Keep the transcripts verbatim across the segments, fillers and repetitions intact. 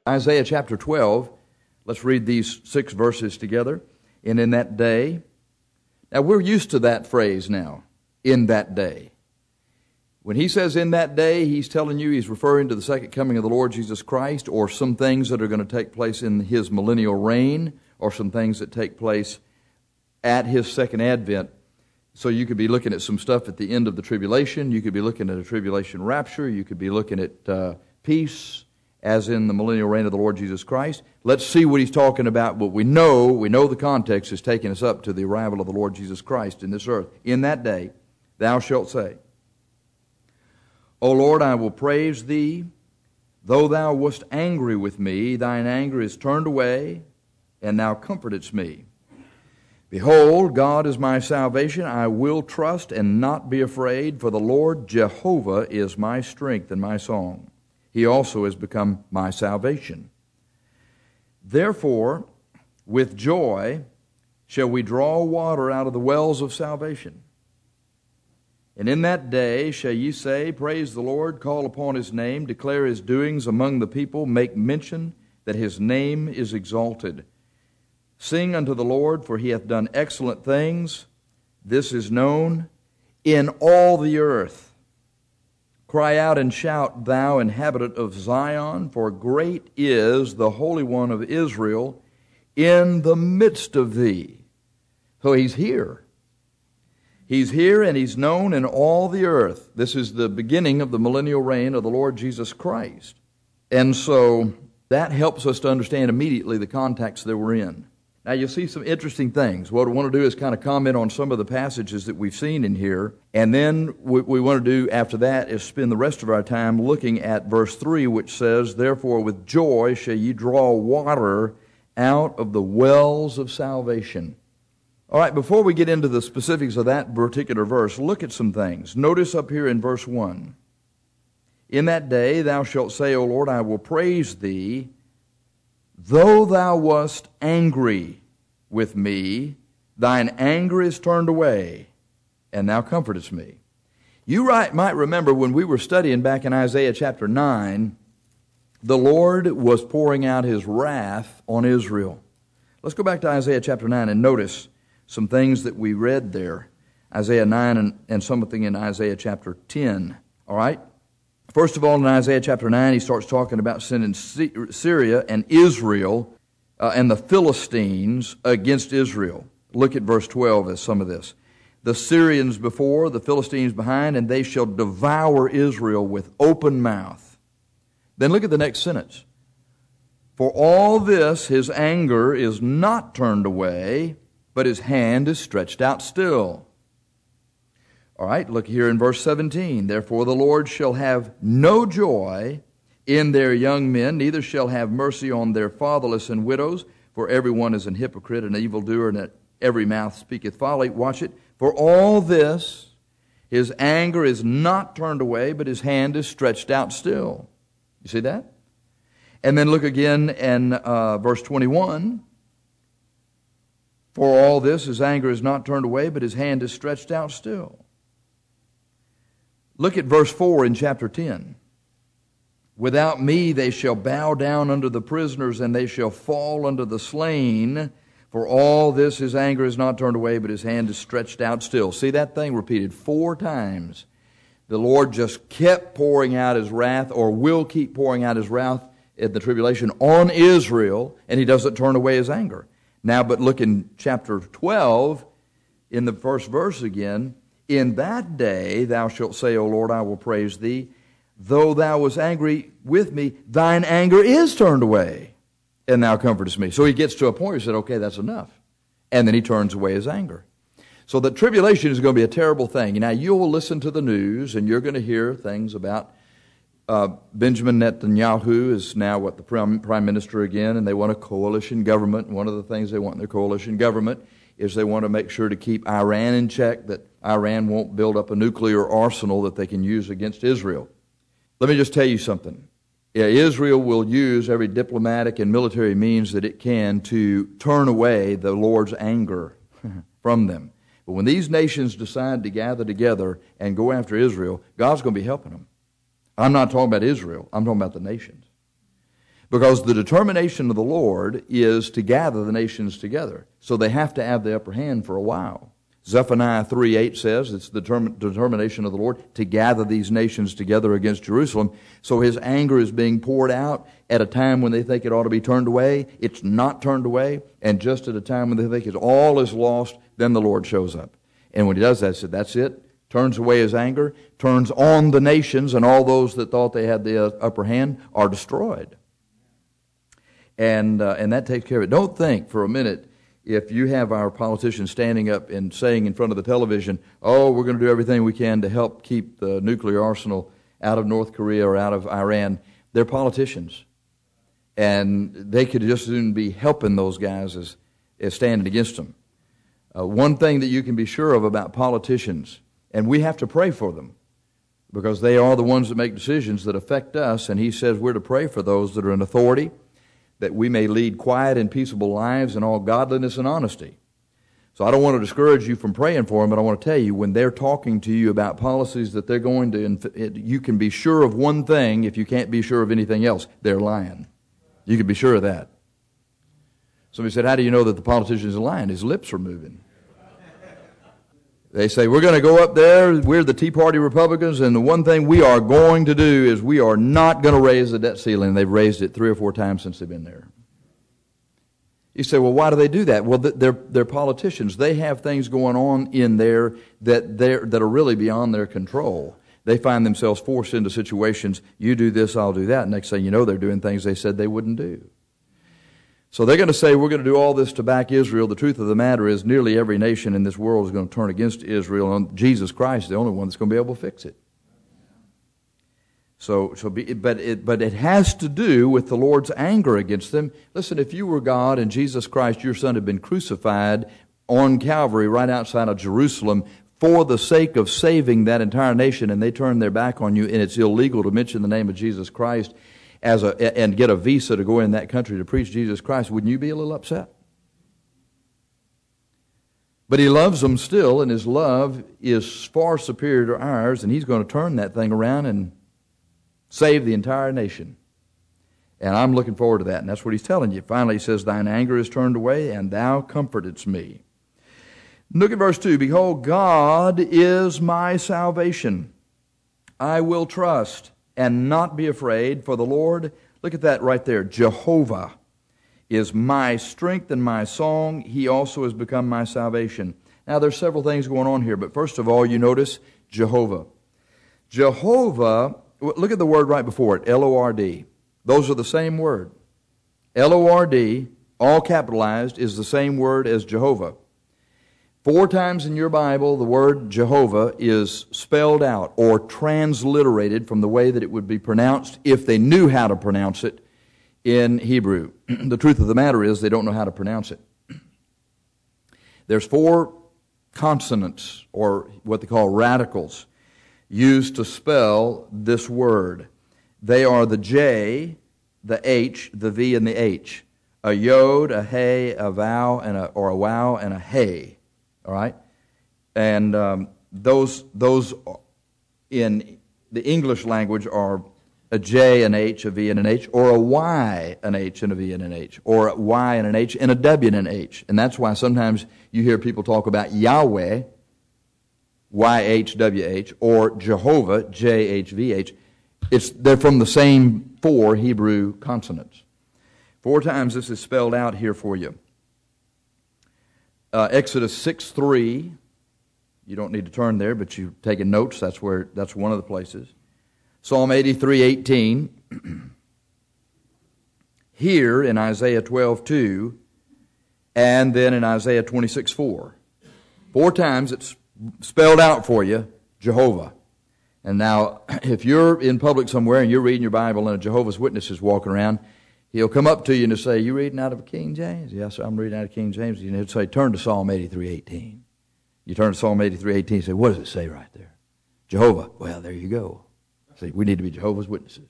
Isaiah chapter twelve, let's read these six verses together. And in that day, now we're used to that phrase now, in that day. When he says in that day, he's telling you he's referring to the second coming of the Lord Jesus Christ, or some things that are going to take place in his millennial reign, or some things that take place at his second advent. So you could be looking at some stuff at the end of the tribulation. You could be looking at a tribulation rapture. You could be looking at uh, peace, as in the millennial reign of the Lord Jesus Christ. Let's see what he's talking about. But we know, we know the context is taking us up to the arrival of the Lord Jesus Christ in this earth. In that day, thou shalt say, O Lord, I will praise thee. Though thou wast angry with me, thine anger is turned away, and thou comfortedst me. Behold, God is my salvation. I will trust and not be afraid, for the Lord Jehovah is my strength and my song. He also has become my salvation. Therefore, with joy shall we draw water out of the wells of salvation. And in that day shall ye say, Praise the Lord, call upon his name, declare his doings among the people, make mention that his name is exalted. Sing unto the Lord, for he hath done excellent things. This is known in all the earth. Cry out and shout, thou inhabitant of Zion, for great is the Holy One of Israel in the midst of thee. So he's here. He's here and he's known in all the earth. This is the beginning of the millennial reign of the Lord Jesus Christ. And so that helps us to understand immediately the context that we're in. Now you'll see some interesting things. What I want to do is kind of comment on some of the passages that we've seen in here. And then what we want to do after that is spend the rest of our time looking at verse three, which says, Therefore with joy shall ye draw water out of the wells of salvation. All right, before we get into the specifics of that particular verse, look at some things. Notice up here in verse one, In that day thou shalt say, O Lord, I will praise thee, though thou wast angry with me, thine anger is turned away, and thou comfortest me. You right, might remember when we were studying back in Isaiah chapter nine, the Lord was pouring out his wrath on Israel. Let's go back to Isaiah chapter nine and notice some things that we read there. Isaiah nine and, and something in Isaiah chapter ten. All right? First of all, in Isaiah chapter nine, he starts talking about sending Syria and Israel uh, and the Philistines against Israel. Look at verse twelve as some of this. The Syrians before, the Philistines behind, and they shall devour Israel with open mouth. Then look at the next sentence. For all this his anger is not turned away, but his hand is stretched out still. All right, look here in verse seventeen. Therefore the Lord shall have no joy in their young men, neither shall have mercy on their fatherless and widows, for everyone is an hypocrite and evildoer, and at every mouth speaketh folly. Watch it. For all this, his anger is not turned away, but his hand is stretched out still. You see that? And then look again in uh, verse twenty-one. For all this, his anger is not turned away, but his hand is stretched out still. Look at verse four in chapter ten. Without me they shall bow down under the prisoners, and they shall fall under the slain. For all this his anger is not turned away, but his hand is stretched out still. See that thing repeated four times. The Lord just kept pouring out his wrath, or will keep pouring out his wrath in the tribulation on Israel, and he doesn't turn away his anger. Now, but look in chapter twelve, in the first verse again. In that day thou shalt say, O Lord, I will praise thee. Though thou wast angry with me, thine anger is turned away, and thou comfortest me. So he gets to a point where he said, okay, that's enough. And then he turns away his anger. So the tribulation is going to be a terrible thing. Now, you'll listen to the news, and you're going to hear things about uh, Benjamin Netanyahu is now, what, the prime, prime minister again, and they want a coalition government. And one of the things they want in their coalition government is they want to make sure to keep Iran in check, that Iran won't build up a nuclear arsenal that they can use against Israel. Let me just tell you something. Yeah, Israel will use every diplomatic and military means that it can to turn away the Lord's anger from them. But when these nations decide to gather together and go after Israel, God's going to be helping them. I'm not talking about Israel. I'm talking about the nations. Because the determination of the Lord is to gather the nations together. So they have to have the upper hand for a while. Zephaniah three eight says it's the determin- determination of the Lord to gather these nations together against Jerusalem. So his anger is being poured out at a time when they think it ought to be turned away. It's not turned away. And just at a time when they think it all is lost, then the Lord shows up. And when he does that, he said, that's it. Turns away his anger, turns on the nations, and all those that thought they had the uh, upper hand are destroyed. And uh, and that takes care of it. Don't think for a minute, if you have our politicians standing up and saying in front of the television, oh, we're going to do everything we can to help keep the nuclear arsenal out of North Korea or out of Iran. They're politicians. And they could just as soon be helping those guys as, as standing against them. Uh, one thing that you can be sure of about politicians, and we have to pray for them, because they are the ones that make decisions that affect us, and he says we're to pray for those that are in authority, that we may lead quiet and peaceable lives in all godliness and honesty. So I don't want to discourage you from praying for them, but I want to tell you, when they're talking to you about policies that they're going to, you can be sure of one thing if you can't be sure of anything else. They're lying. You can be sure of that. Somebody said, how do you know that the politician is lying? His lips are moving. They say, we're going to go up there, we're the Tea Party Republicans, and the one thing we are going to do is we are not going to raise the debt ceiling. They've raised it three or four times since they've been there. You say, well, why do they do that? Well, they're, they're politicians. They have things going on in there that, they're, that are really beyond their control. They find themselves forced into situations, you do this, I'll do that. Next thing you know, they're doing things they said they wouldn't do. So they're going to say, we're going to do all this to back Israel. The truth of the matter is nearly every nation in this world is going to turn against Israel, and Jesus Christ is the only one that's going to be able to fix it. So, so be, but, it, but it has to do with the Lord's anger against them. Listen, if you were God and Jesus Christ, your Son, had been crucified on Calvary right outside of Jerusalem for the sake of saving that entire nation, and they turn their back on you, and it's illegal to mention the name of Jesus Christ, as a, and get a visa to go in that country to preach Jesus Christ, wouldn't you be a little upset? But he loves them still, and his love is far superior to ours, and he's going to turn that thing around and save the entire nation. And I'm looking forward to that, and that's what he's telling you. Finally, he says, thine anger is turned away, and thou comfortedst me. Look at verse two. Behold, God is my salvation. I will trust and not be afraid, for the Lord, look at that right there, Jehovah is my strength and my song. He also has become my salvation. Now, there's several things going on here, but first of all, you notice Jehovah. Jehovah, look at the word right before it, L O R D. Those are the same word. L O R D, all capitalized, is the same word as Jehovah. Four times in your Bible, the word Jehovah is spelled out or transliterated from the way that it would be pronounced if they knew how to pronounce it in Hebrew. The truth of the matter is they don't know how to pronounce it. There's four consonants, or what they call radicals, used to spell this word. They are the J, the H, the V, and the H. A yod, a hey, a vow, and a, or a wow, and a hey. All right, and um, those those in the English language are a J, an H, a V, and an H, or a Y, an H, and a V, and an H, or a Y, and an H, and a W, and an H. And that's why sometimes you hear people talk about Yahweh, Y H W H, or Jehovah, J H V H. It's they're from the same four Hebrew consonants. Four times this is spelled out here for you. Uh, Exodus six three, you don't need to turn there, but you've taken notes. That's where that's one of the places. Psalm eighty-three eighteen, here in Isaiah twelve two, and then in Isaiah twenty-six four. Four times it's spelled out for you, Jehovah. And now, if you're in public somewhere and you're reading your Bible and a Jehovah's Witness is walking around, he'll come up to you and say, you reading out of King James? Yes, sir, I'm reading out of King James. And he'll say, turn to Psalm eighty-three eighteen. You turn to Psalm eighty-three eighteen and say, what does it say right there? Jehovah. Well, there you go. See, we need to be Jehovah's Witnesses.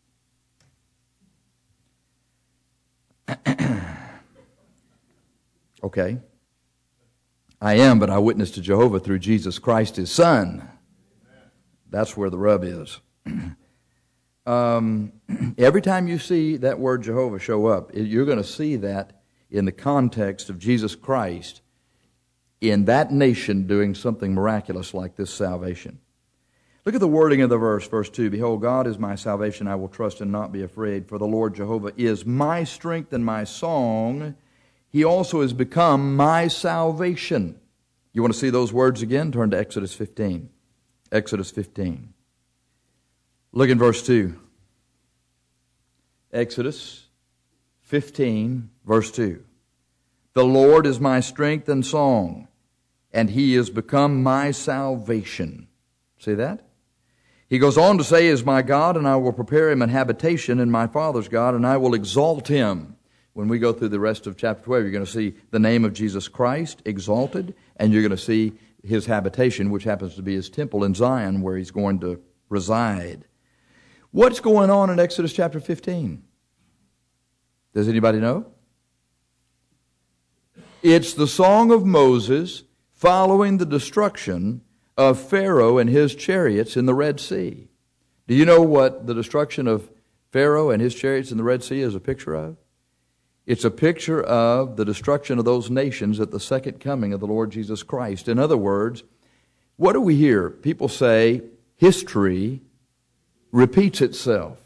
Okay. I am, but I witness to Jehovah through Jesus Christ, his Son. That's where the rub is. um, every time you see that word Jehovah show up, you're going to see that in the context of Jesus Christ in that nation doing something miraculous like this salvation. Look at the wording of the verse, verse two. Behold, God is my salvation, I will trust and not be afraid, for the Lord Jehovah is my strength and my song. He also has become my salvation. You want to see those words again? Turn to Exodus fifteen. Exodus fifteen. Look in verse two. Exodus fifteen, verse two. The Lord is my strength and song, and He has become my salvation. See that? He goes on to say, He is my God, and I will prepare Him an habitation, and my Father's God, and I will exalt Him. When we go through the rest of chapter twelve, you're going to see the name of Jesus Christ exalted, and you're going to see His habitation, which happens to be His temple in Zion, where He's going to reside. What's going on in Exodus chapter fifteen? Does anybody know? It's the song of Moses following the destruction of Pharaoh and his chariots in the Red Sea. Do you know what the destruction of Pharaoh and his chariots in the Red Sea is a picture of? It's a picture of the destruction of those nations at the second coming of the Lord Jesus Christ. In other words, what do we hear? People say history repeats itself.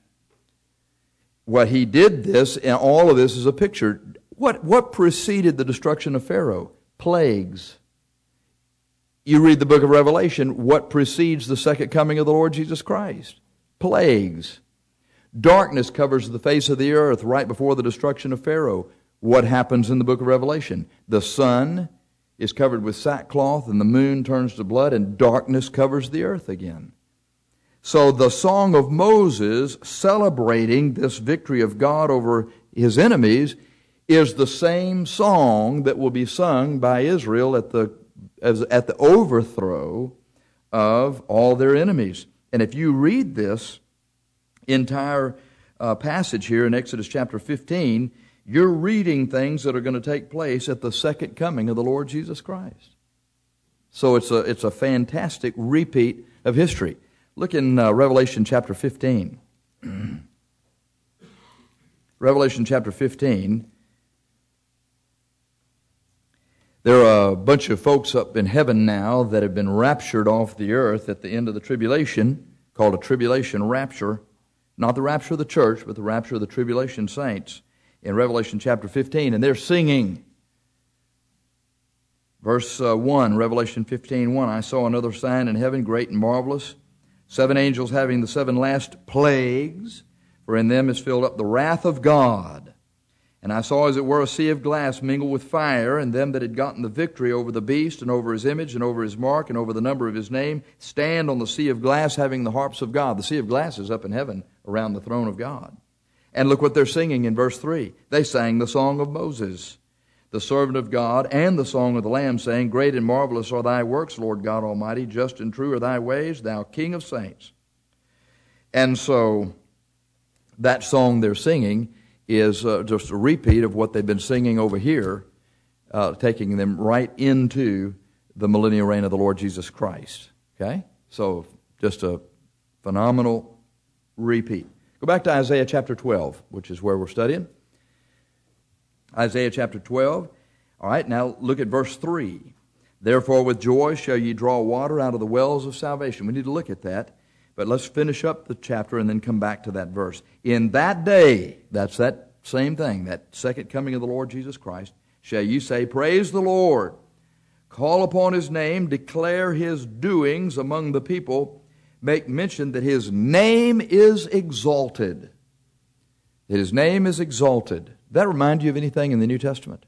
What he did this, and all of this is a picture. What, what preceded the destruction of Pharaoh? Plagues. You read the book of Revelation, what precedes the second coming of the Lord Jesus Christ? Plagues. Darkness covers the face of the earth right before the destruction of Pharaoh. What happens in the book of Revelation? The sun is covered with sackcloth, and the moon turns to blood, and darkness covers the earth again. So the song of Moses celebrating this victory of God over his enemies is the same song that will be sung by Israel at the as at the overthrow of all their enemies. And if you read this entire uh, passage here in Exodus chapter fifteen, you're reading things that are going to take place at the second coming of the Lord Jesus Christ. So it's a it's a fantastic repeat of history. Look in uh, Revelation chapter fifteen. Revelation chapter fifteen. There are a bunch of folks up in heaven now that have been raptured off the earth at the end of the tribulation, called a tribulation rapture. Not the rapture of the church, but the rapture of the tribulation saints in Revelation chapter fifteen. And they're singing. Verse uh, one, Revelation fifteen one. I saw another sign in heaven, great and marvelous, seven angels having the seven last plagues, for in them is filled up the wrath of God. And I saw as it were a sea of glass mingled with fire, and them that had gotten the victory over the beast, and over his image, and over his mark, and over the number of his name, stand on the sea of glass having the harps of God. The sea of glass is up in heaven around the throne of God. And look what they're singing in verse three. They sang the song of Moses, the servant of God, and the song of the Lamb, saying, Great and marvelous are thy works, Lord God Almighty, just and true are thy ways, thou King of saints. And so that song they're singing is uh, just a repeat of what they've been singing over here, uh, taking them right into the millennial reign of the Lord Jesus Christ. Okay? So just a phenomenal repeat. Go back to Isaiah chapter twelve, which is where we're studying. Isaiah chapter twelve. All right, now look at verse three. Therefore with joy shall ye draw water out of the wells of salvation. We need to look at that. But let's finish up the chapter and then come back to that verse. In that day, that's that same thing, that second coming of the Lord Jesus Christ, shall you say, Praise the Lord, call upon His name, declare His doings among the people, make mention that His name is exalted. That His name is exalted. Does that remind you of anything in the New Testament?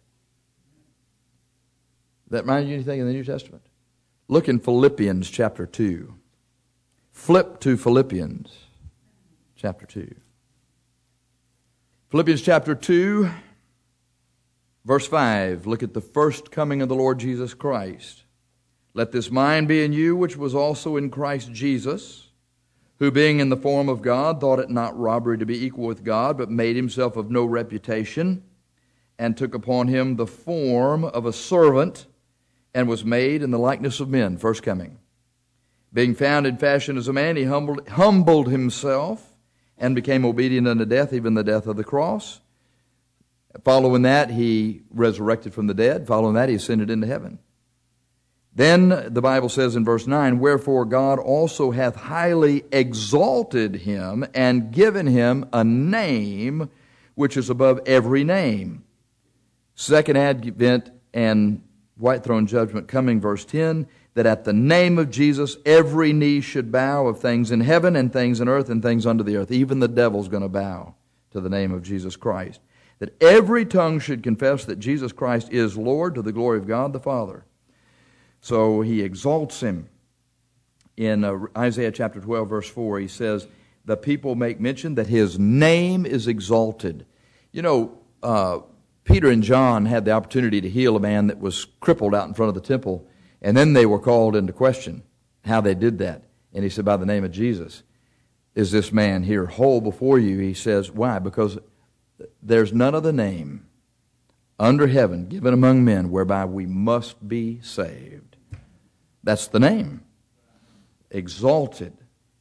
Does that remind you of anything in the New Testament? Look in Philippians chapter two. Flip to Philippians chapter two. Philippians chapter two, verse five. Look at the first coming of the Lord Jesus Christ. Let this mind be in you, which was also in Christ Jesus, who being in the form of God, thought it not robbery to be equal with God, but made himself of no reputation, and took upon him the form of a servant, and was made in the likeness of men. First coming. Being found in fashion as a man, he humbled, humbled himself and became obedient unto death, even the death of the cross. Following that, he resurrected from the dead. Following that, he ascended into heaven. Then the Bible says in verse nine, wherefore God also hath highly exalted him and given him a name which is above every name. Second advent and white throne judgment coming, verse ten, that at the name of Jesus every knee should bow, of things in heaven and things in earth and things under the earth. Even the devil's going to bow to the name of Jesus Christ. That every tongue should confess that Jesus Christ is Lord, to the glory of God the Father. So he exalts him. In uh, Isaiah chapter twelve, verse four, he says, the people make mention that his name is exalted. You know, uh, Peter and John had the opportunity to heal a man that was crippled out in front of the temple, and then they were called into question how they did that. And he said, by the name of Jesus, is this man here whole before you? He says, why? Because there's none other name under heaven given among men whereby we must be saved. That's the name. Exalted.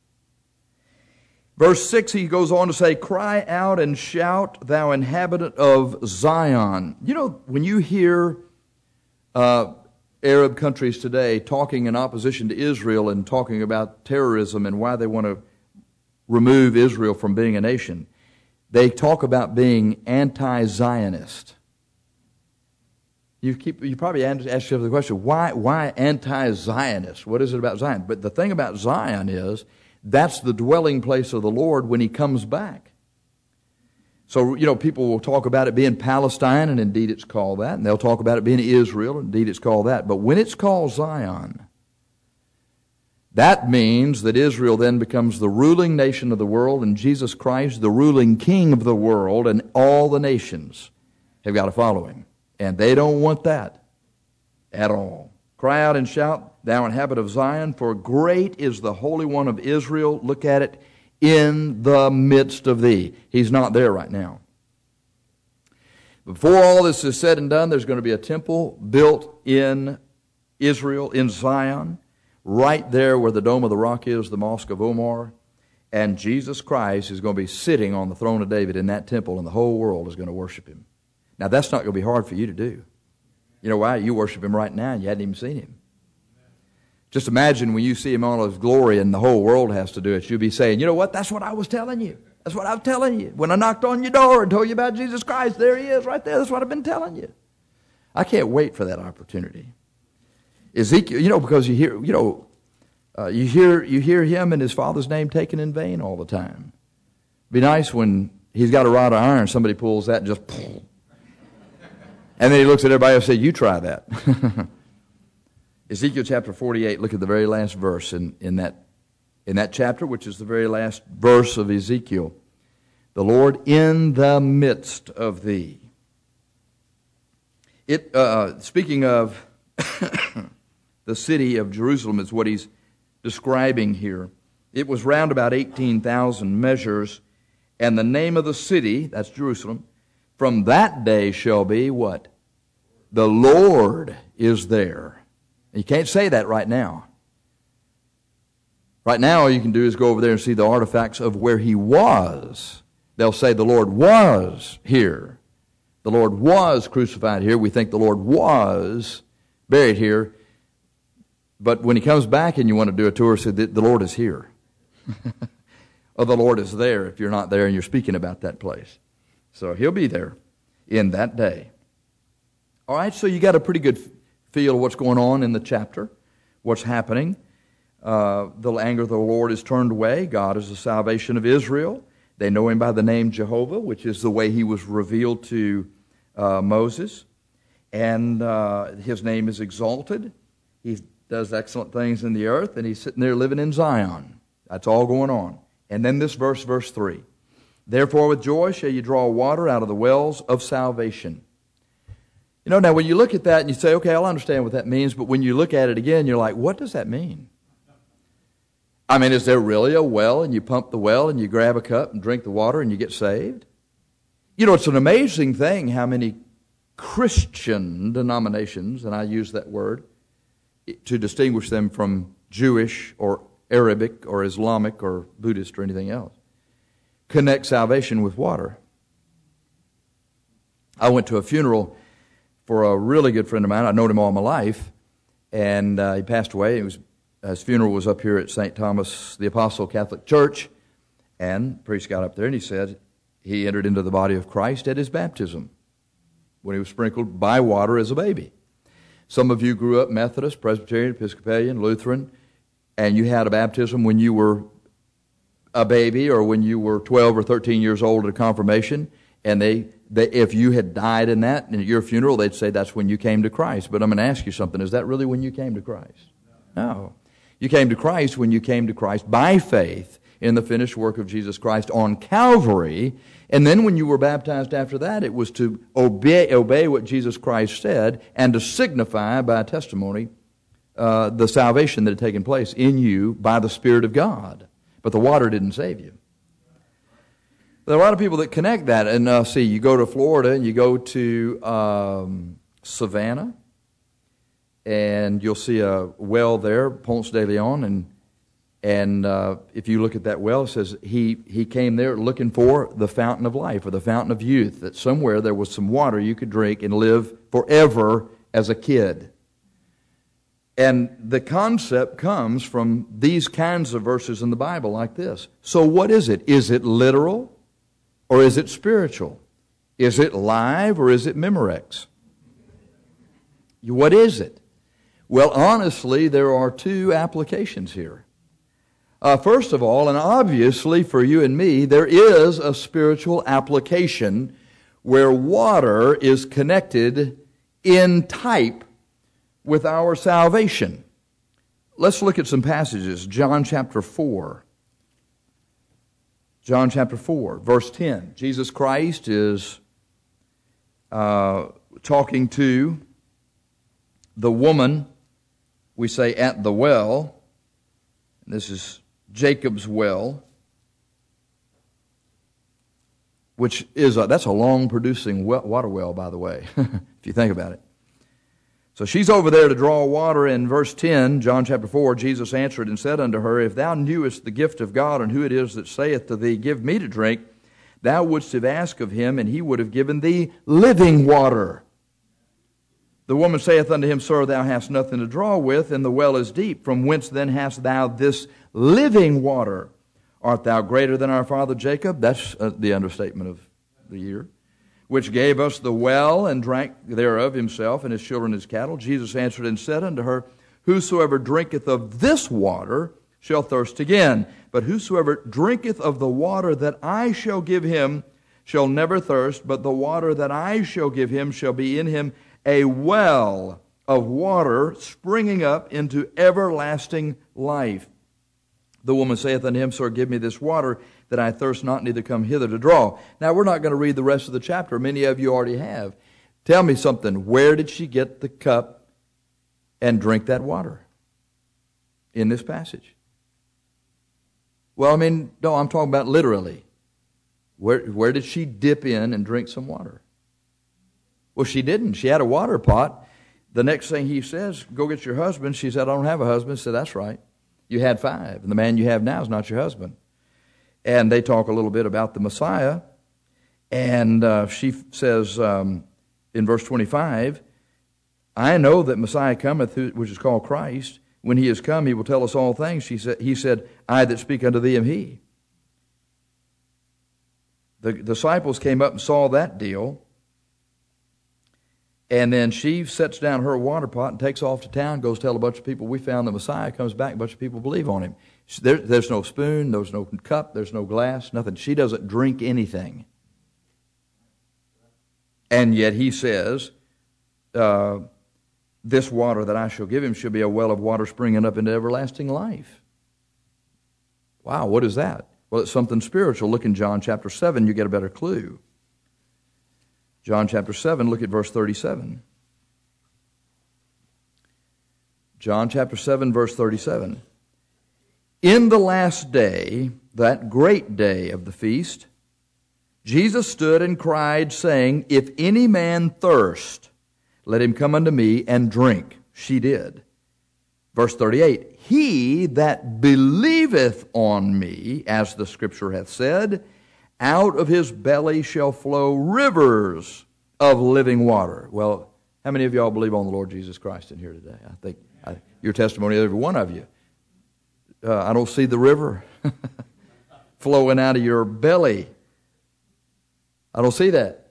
Verse six, he goes on to say, cry out and shout, thou inhabitant of Zion. You know, when you hear uh, Arab countries today talking in opposition to Israel and talking about terrorism and why they want to remove Israel from being a nation, they talk about being anti-Zionist. You keep you probably ask yourself the question, why why anti-Zionist? What is it about Zion? But the thing about Zion is that's the dwelling place of the Lord when he comes back. So, you know, people will talk about it being Palestine, and indeed it's called that, and they'll talk about it being Israel, and indeed it's called that. But when it's called Zion, that means that Israel then becomes the ruling nation of the world, and Jesus Christ, the ruling king of the world, and all the nations have got to follow him. And they don't want that at all. Cry out and shout, thou inhabitant of Zion, for great is the Holy One of Israel. Look at it, in the midst of thee. He's not there right now. Before all this is said and done, there's going to be a temple built in Israel, in Zion, right there where the Dome of the Rock is, the Mosque of Omar. And Jesus Christ is going to be sitting on the throne of David in that temple, and the whole world is going to worship him. Now, that's not going to be hard for you to do. You know why? You worship him right now, and you hadn't even seen him. Just imagine when you see him in all his glory and the whole world has to do it, you'll be saying, you know what? That's what I was telling you. That's what I was telling you. When I knocked on your door and told you about Jesus Christ, there he is right there. That's what I've been telling you. I can't wait for that opportunity. Ezekiel, you know, because you hear, you know, uh, you hear you hear him and his father's name taken in vain all the time. It'd be nice when he's got a rod of iron, somebody pulls that and just, and then he looks at everybody and says, you try that. Ezekiel chapter forty-eight, look at the very last verse in, in that in that chapter, which is the very last verse of Ezekiel. The Lord in the midst of thee. It uh, speaking of the city of Jerusalem is what he's describing here. It was round about eighteen thousand measures, and the name of the city, that's Jerusalem, from that day shall be what? The Lord is there. You can't say that right now. Right now, all you can do is go over there and see the artifacts of where he was. They'll say the Lord was here. The Lord was crucified here. We think the Lord was buried here. But when he comes back and you want to do a tour, say the Lord is here. Or the Lord is there if you're not there and you're speaking about that place. So he'll be there in that day. All right, so you got a pretty good feel of what's going on in the chapter, what's happening. Uh, the anger of the Lord is turned away. God is the salvation of Israel. They know him by the name Jehovah, which is the way he was revealed to uh, Moses. And uh, his name is exalted. He does excellent things in the earth, and he's sitting there living in Zion. That's all going on. And then this verse, verse three. Therefore with joy shall you draw water out of the wells of salvation. You know, now when you look at that and you say, okay, I'll understand what that means, but when you look at it again, you're like, what does that mean? I mean, is there really a well and you pump the well and you grab a cup and drink the water and you get saved? You know, it's an amazing thing how many Christian denominations, and I use that word to distinguish them from Jewish or Arabic or Islamic or Buddhist or anything else, connect salvation with water. I went to a funeral for a really good friend of mine. I'd known him all my life, and uh, he passed away. It was, his funeral was up here at Saint Thomas the Apostle Catholic Church, and the priest got up there and he said he entered into the body of Christ at his baptism when he was sprinkled by water as a baby. Some of you grew up Methodist, Presbyterian, Episcopalian, Lutheran, and you had a baptism when you were a baby or when you were twelve or thirteen years old at a confirmation, and they, they if you had died in that, in your funeral, they'd say that's when you came to Christ. But I'm going to ask you something. Is that really when you came to Christ? No. You came to Christ when you came to Christ by faith in the finished work of Jesus Christ on Calvary, and then when you were baptized after that, it was to obey, obey what Jesus Christ said and to signify by testimony uh, the salvation that had taken place in you by the Spirit of God. But the water didn't save you. There are a lot of people that connect that, and uh, see, you go to Florida and you go to um, Savannah, and you'll see a well there, Ponce de Leon, and And uh, if you look at that well, it says he, he came there looking for the fountain of life or the fountain of youth, that somewhere there was some water you could drink and live forever as a kid. And the concept comes from these kinds of verses in the Bible like this. So what is it? Is it literal or is it spiritual? Is it live or is it Memorex? What is it? Well, honestly, there are two applications here. Uh, first of all, and obviously for you and me, there is a spiritual application where water is connected in type with our salvation. Let's look at some passages. John chapter four. John chapter four, verse ten. Jesus Christ is uh, talking to the woman, we say, at the well. This is Jacob's well, which is a, that's a long producing well, water well, by the way, if you think about it. So she's over there to draw water. In verse ten, John chapter four, Jesus answered and said unto her, If thou knewest the gift of God and who it is that saith to thee, Give me to drink, thou wouldst have asked of him, and he would have given thee living water. The woman saith unto him, Sir, thou hast nothing to draw with, and the well is deep. From whence then hast thou this living water? Art thou greater than our father Jacob? That's uh, the understatement of the year. Which gave us the well, and drank thereof himself, and his children his cattle. Jesus answered and said unto her, Whosoever drinketh of this water shall thirst again. But whosoever drinketh of the water that I shall give him shall never thirst, but the water that I shall give him shall be in him a well of water springing up into everlasting life. The woman saith unto him, Sir, give me this water, that I thirst not, neither come hither to draw. Now, we're not going to read the rest of the chapter. Many of you already have. Tell me something. Where did she get the cup and drink that water in this passage? Well, I mean, no, I'm talking about literally. Where, where did she dip in and drink some water? Well, she didn't. She had a water pot. The next thing he says, go get your husband. She said, I don't have a husband. He said, that's right. You had five, and the man you have now is not your husband. And they talk a little bit about the Messiah. And uh, she says um, in verse twenty-five, I know that Messiah cometh, which is called Christ. When he is come, he will tell us all things. She said, he said, I that speak unto thee am he. The disciples came up and saw that deal. And then she sets down her water pot and takes off to town, goes tell a bunch of people, we found the Messiah, comes back, a bunch of people believe on him. There, there's no spoon, there's no cup, there's no glass, nothing. She doesn't drink anything. And yet he says, uh, this water that I shall give him shall be a well of water springing up into everlasting life. Wow, what is that? Well, it's something spiritual. Look in John chapter seven, you get a better clue. John chapter seven, look at verse thirty-seven. John chapter seven, verse thirty-seven. In the last day, that great day of the feast, Jesus stood and cried, saying, If any man thirst, let him come unto me and drink. She did. Verse thirty-eight, He that believeth on me, as the Scripture hath said, Out of his belly shall flow rivers of living water. Well, how many of y'all believe on the Lord Jesus Christ in here today? I think I, your testimony, every one of you. Uh, I don't see the river flowing out of your belly. I don't see that.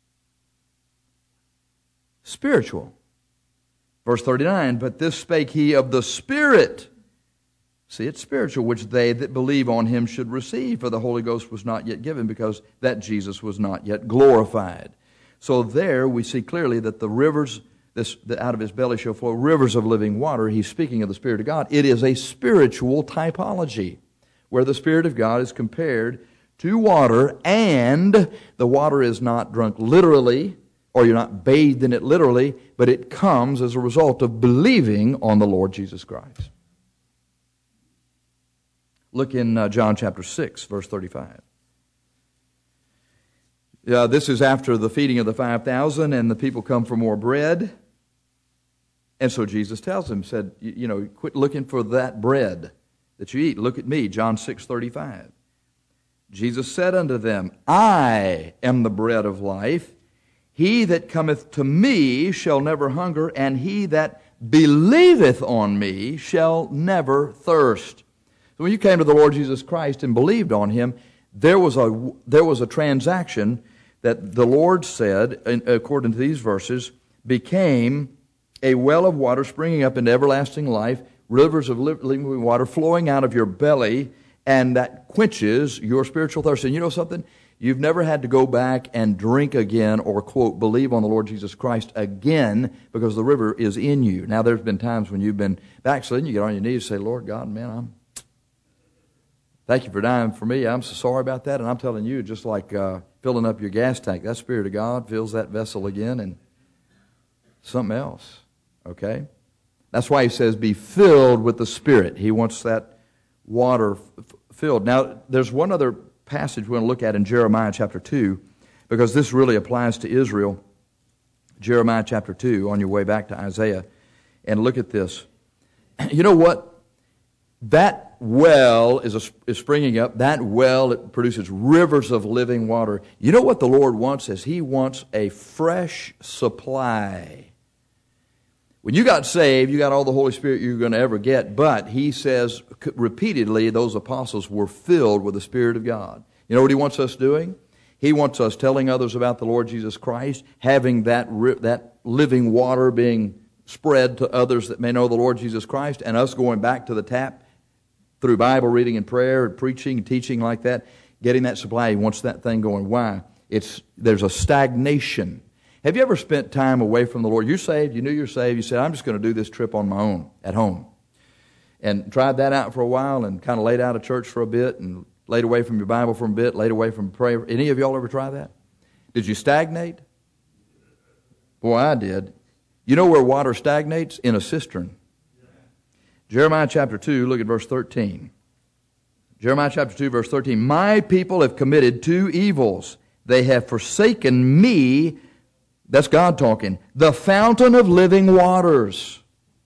Spiritual. Verse thirty-nine, but this spake he of the Spirit. See, it's spiritual, which they that believe on him should receive, for the Holy Ghost was not yet given, because that Jesus was not yet glorified. So there we see clearly that the rivers, this the, out of his belly shall flow rivers of living water. He's speaking of the Spirit of God. It is a spiritual typology, where the Spirit of God is compared to water, and the water is not drunk literally, or you're not bathed in it literally, but it comes as a result of believing on the Lord Jesus Christ. Look in uh, John chapter six, verse thirty-five. Yeah, this is after the feeding of the five thousand, and the people come for more bread. And so Jesus tells them, said, you, you know, quit looking for that bread that you eat. Look at me, John six thirty-five. Jesus said unto them, I am the bread of life. He that cometh to me shall never hunger, and he that believeth on me shall never thirst. So when you came to the Lord Jesus Christ and believed on him, there was a there was a transaction that the Lord said, according to these verses, became a well of water springing up into everlasting life, rivers of living water flowing out of your belly, and that quenches your spiritual thirst. And you know something? You've never had to go back and drink again or, quote, believe on the Lord Jesus Christ again, because the river is in you. Now, there's been times when you've been backslidden, you get on your knees and say, Lord God, man, I'm thank you for dying for me. I'm so sorry about that. And I'm telling you, just like uh, filling up your gas tank, that Spirit of God fills that vessel again and something else. Okay? That's why he says, be filled with the Spirit. He wants that water f- filled. Now, there's one other passage we want to look at in Jeremiah chapter two, because this really applies to Israel. Jeremiah chapter two, on your way back to Isaiah. And look at this. You know what? That well is, a, is springing up. That well, it produces rivers of living water. You know what the Lord wants is he wants a fresh supply. When you got saved, you got all the Holy Spirit you're going to ever get, but he says repeatedly those apostles were filled with the Spirit of God. You know what he wants us doing? He wants us telling others about the Lord Jesus Christ, having that that living water being spread to others that may know the Lord Jesus Christ, and us going back to the tap through Bible reading and prayer and preaching and teaching like that, getting that supply. He wants that thing going. Why? It's there's a stagnation. Have you ever spent time away from the Lord? You're saved, you knew you're saved, you said, I'm just going to do this trip on my own, at home. And tried that out for a while and kind of laid out of church for a bit and laid away from your Bible for a bit, laid away from prayer. Any of y'all ever try that? Did you stagnate? Boy, I did. You know where water stagnates? In a cistern. Jeremiah chapter two, look at verse thirteen. Jeremiah chapter two, verse thirteen. My people have committed two evils. They have forsaken me, that's God talking, the fountain of living waters,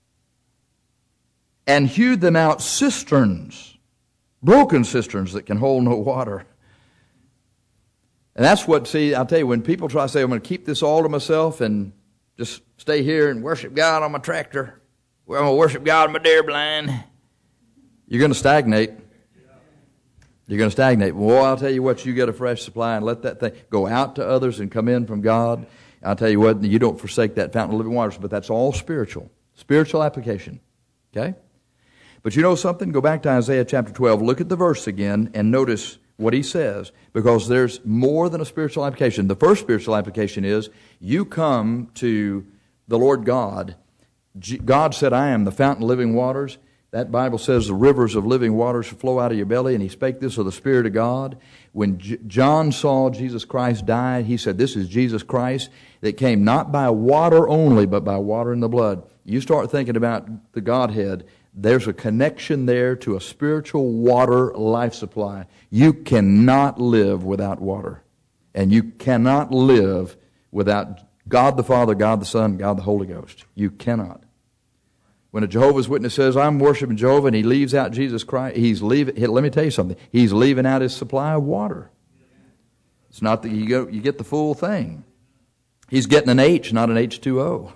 and hewed them out cisterns, broken cisterns that can hold no water. And that's what, see, I'll tell you, when people try to say, I'm going to keep this all to myself and just stay here and worship God on my tractor, well, I'm going to worship God on my deer blind, you're going to stagnate. You're going to stagnate. Well, I'll tell you what, you get a fresh supply and let that thing go out to others and come in from God. I'll tell you what, you don't forsake that fountain of living waters, but that's all spiritual. Spiritual application. Okay? But you know something? Go back to Isaiah chapter twelve. Look at the verse again and notice what he says, because there's more than a spiritual application. The first spiritual application is you come to the Lord God. God said, I am the fountain of living waters. That Bible says the rivers of living waters flow out of your belly, and he spake this of the Spirit of God. When J- John saw Jesus Christ die, he said, this is Jesus Christ that came not by water only, but by water and the blood. You start thinking about the Godhead, there's a connection there to a spiritual water life supply. You cannot live without water, and you cannot live without God the Father, God the Son, God the Holy Ghost. You cannot. When a Jehovah's Witness says, I'm worshiping Jehovah, and he leaves out Jesus Christ, he's leaving, let me tell you something, he's leaving out his supply of water. It's not that you go, you get the full thing. He's getting an H, not an H two O.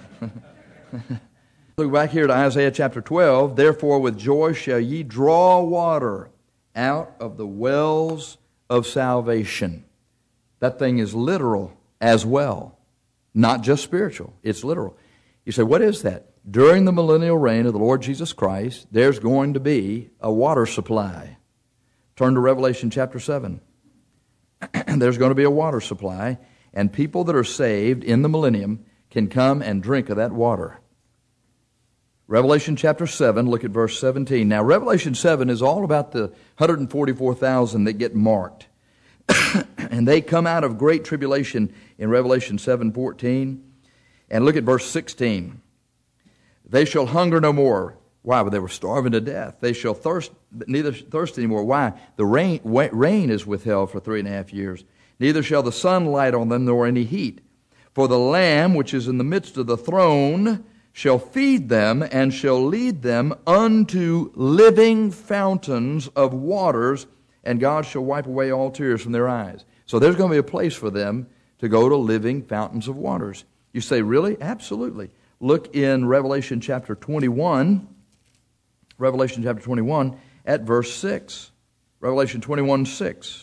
Look back here to Isaiah chapter twelve. Therefore with joy shall ye draw water out of the wells of salvation. That thing is literal as well. Not just spiritual. It's literal. You say, what is that? During the millennial reign of the Lord Jesus Christ, there's going to be a water supply. Turn to Revelation chapter seven. There's going to be a water supply, and people that are saved in the millennium can come and drink of that water. Revelation chapter seven, look at verse seventeen. Now, Revelation seven is all about the one hundred forty-four thousand that get marked. And they come out of great tribulation in Revelation seven fourteen. And look at verse sixteen. They shall hunger no more. Why? Well, they were starving to death. They shall thirst, neither thirst anymore. Why? The rain, rain is withheld for three and a half years. Neither shall the sun light on them, nor any heat. For the Lamb which is in the midst of the throne shall feed them, and shall lead them unto living fountains of waters, and God shall wipe away all tears from their eyes. So there's going to be a place for them to go to living fountains of waters. You say, really? Absolutely. Look in Revelation chapter twenty-one. Revelation chapter twenty-one at verse six. Revelation twenty-one, six.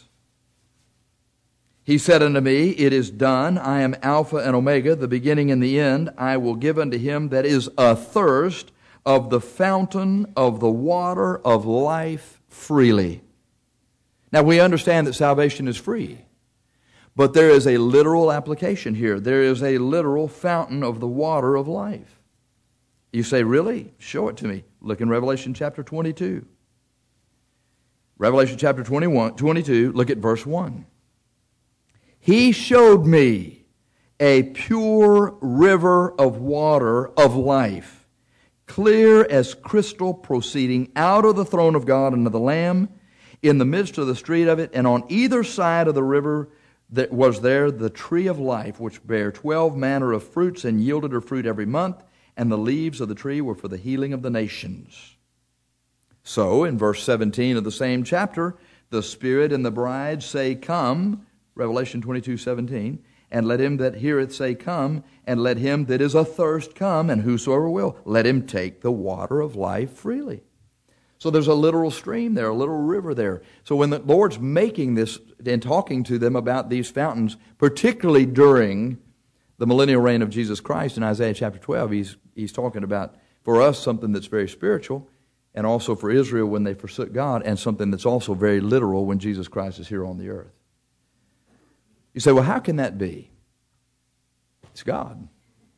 He said unto me, It is done. I am Alpha and Omega, the beginning and the end. I will give unto him that is athirst of the fountain of the water of life freely. Now, we understand that salvation is free, but there is a literal application here. There is a literal fountain of the water of life. You say, really? Show it to me. Look in Revelation chapter twenty-two. Revelation chapter twenty-one, twenty-two, look at verse one. He showed me a pure river of water of life, clear as crystal, proceeding out of the throne of God and of the Lamb, in the midst of the street of it, and on either side of the river that was there the tree of life, which bare twelve manner of fruits, and yielded her fruit every month, and the leaves of the tree were for the healing of the nations. So, in verse seventeen of the same chapter, the Spirit and the bride say, Come, Revelation twenty-two, seventeen, and let him that heareth say, Come, and let him that is athirst come, and whosoever will, let him take the water of life freely. So there's a literal stream there, a little river there. So when the Lord's making this and talking to them about these fountains, particularly during the millennial reign of Jesus Christ in Isaiah chapter twelve, he's, he's talking about, for us, something that's very spiritual, and also for Israel when they forsook God, and something that's also very literal when Jesus Christ is here on the earth. You say, well, how can that be? It's God.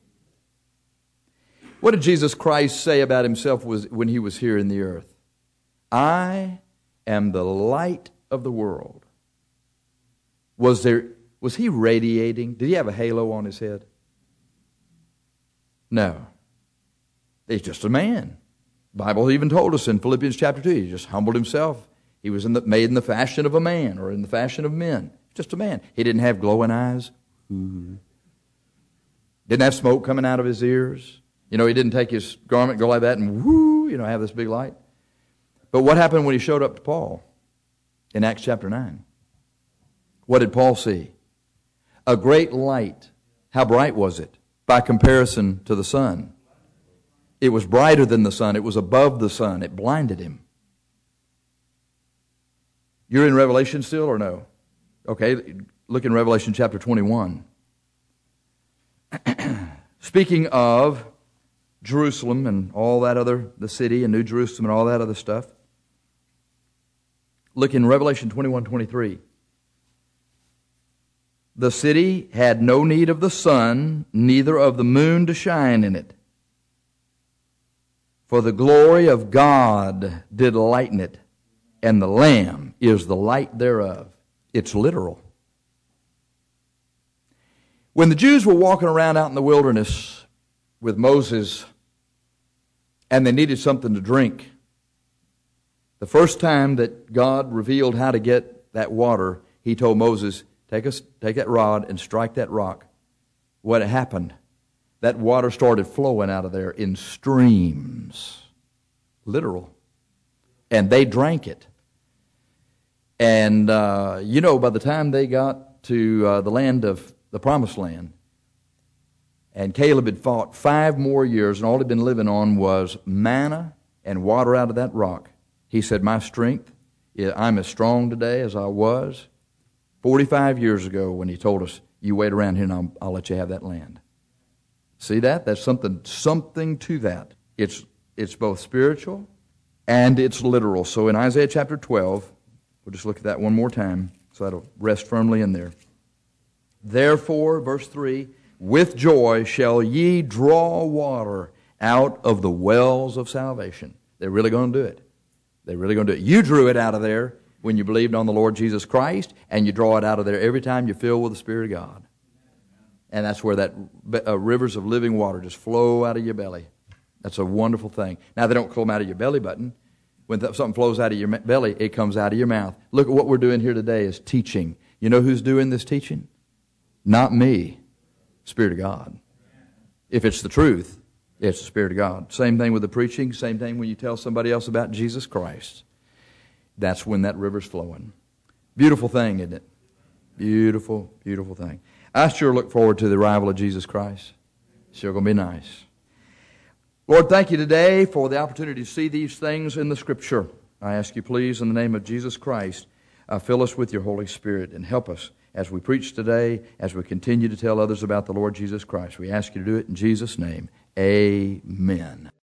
What did Jesus Christ say about himself was when he was here in the earth? I am the light of the world. Was there, was he radiating? Did he have a halo on his head? No. He's just a man. The Bible even told us in Philippians chapter two, he just humbled himself. He was in the, made in the fashion of a man, or in the fashion of men. Just a man. He didn't have glowing eyes. Ooh. Didn't have smoke coming out of his ears. You know, he didn't take his garment, go like that, and whoo, you know, have this big light. But what happened when he showed up to Paul in Acts chapter nine? What did Paul see? A great light. How bright was it by comparison to the sun? It was brighter than the sun. It was above the sun. It blinded him. You're in Revelation still or no? Okay, look in Revelation chapter twenty-one. Speaking of Jerusalem and all that other, the city and New Jerusalem and all that other stuff, look in Revelation twenty-one, twenty-three. The city had no need of the sun, neither of the moon to shine in it. For the glory of God did lighten it, and the Lamb is the light thereof. It's literal. When the Jews were walking around out in the wilderness with Moses and they needed something to drink, the first time that God revealed how to get that water, he told Moses, take, a, take that rod and strike that rock. What happened? That water started flowing out of there in streams. Literal. And they drank it. And, uh, you know, by the time they got to uh, the land of the Promised Land, and Caleb had fought five more years, and all he'd been living on was manna and water out of that rock. He said, my strength, I'm as strong today as I was forty-five years ago when he told us, you wait around here and I'll, I'll let you have that land. See that? That's something something to that. It's, it's both spiritual and it's literal. So in Isaiah chapter twelve, we'll just look at that one more time so that'll rest firmly in there. Therefore, verse three, with joy shall ye draw water out of the wells of salvation. They're really going to do it. They're really going to do it. You drew it out of there when you believed on the Lord Jesus Christ, and you draw it out of there every time you're filled with the Spirit of God. And that's where that uh, rivers of living water just flow out of your belly. That's a wonderful thing. Now, they don't come out of your belly button. When th- something flows out of your belly, it comes out of your mouth. Look at what we're doing here today is teaching. You know who's doing this teaching? Not me. Spirit of God. If it's the truth, it's the Spirit of God. Same thing with the preaching. Same thing when you tell somebody else about Jesus Christ. That's when that river's flowing. Beautiful thing, isn't it? Beautiful, beautiful thing. I sure look forward to the arrival of Jesus Christ. Sure going to be nice. Lord, thank you today for the opportunity to see these things in the Scripture. I ask you, please, in the name of Jesus Christ, uh, fill us with your Holy Spirit and help us as we preach today, as we continue to tell others about the Lord Jesus Christ. We ask you to do it in Jesus' name. Amen.